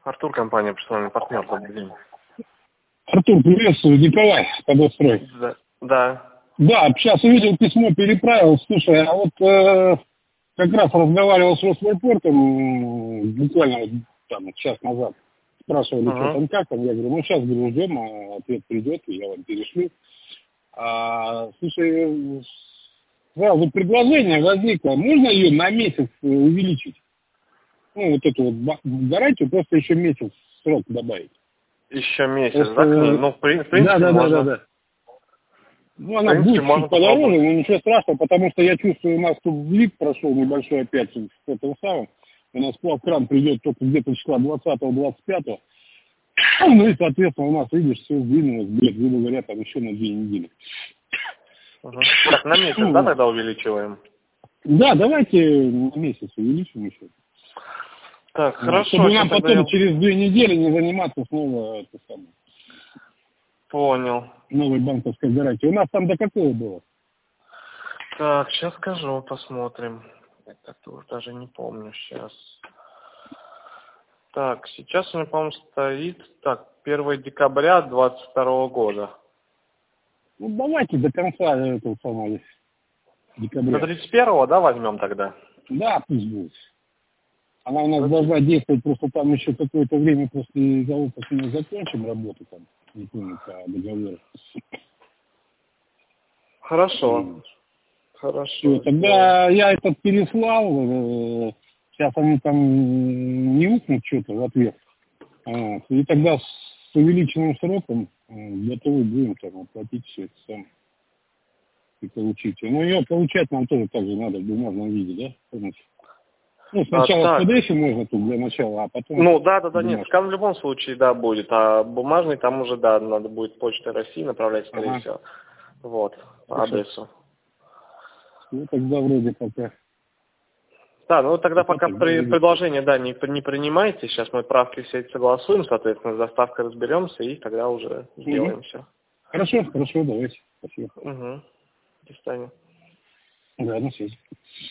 Артур, компания «Персональный партнер», добрый день. Артур, приветствую, Николай, Подострой. Да. Да, сейчас увидел письмо, переправил. Слушай, а вот как раз разговаривал с Росвоенпортом буквально вот, там, час назад. Спрашивали, что там, как там. Я говорю, ну сейчас, говорю, ждем, а ответ придет, и я вам перешлю. Слушай, сразу предложение возникло. Можно ее на месяц увеличить? Ну, вот эту вот гарантию просто еще месяц срок добавить. Еще месяц, просто, да, к ней? Ну, в принципе, можно. Да. Ну, она будет чуть подороже, но ничего страшного, потому что я чувствую, у нас тут влип прошел небольшой опять с этого самого. У нас плавкран придет только где-то числа 20-25. Ну и, соответственно, у нас, видишь, все сдвинулось, грубо говоря, там еще на 2 недели. Так, на месяц, да, тогда увеличиваем? Да, давайте на месяц увеличим еще. Так, хорошо. Чтобы нам потом через 2 недели не заниматься снова это самое. Понял. Новой банковской гарантии. У нас там до какого было? Так, сейчас скажу, посмотрим. Это тоже даже не помню сейчас. Так, сейчас у меня, по-моему, стоит, 1 декабря 2022 года. Ну, давайте до конца этого самого декабря. До 31-го, да, возьмем тогда? Да, пусть будет. Она у нас должна действовать просто там еще какое-то время после того, как мы закончим работу там, не помню, по договору. Хорошо. Хорошо. Все, тогда я этот переслал, сейчас они там не укнут что-то в ответ. И тогда с увеличенным сроком готовы будем там оплатить все это сам и получить. Но ее получать нам тоже так же надо в бумажном виде, да? Помните? Ну, сначала в PDF можно тут для начала, а потом... Ну, да, нет, скан в любом случае, да, будет, а бумажный там уже, да, надо будет Почтой России направлять, скорее всего, вот, по адресу. Ну, тогда вроде пока... Да, ну тогда пока предложение, да, не принимайте, сейчас мы правки все эти согласуем, соответственно, с доставкой разберемся и тогда уже сделаем все. Хорошо, давайте. Спасибо. До свидания. Да, на связи.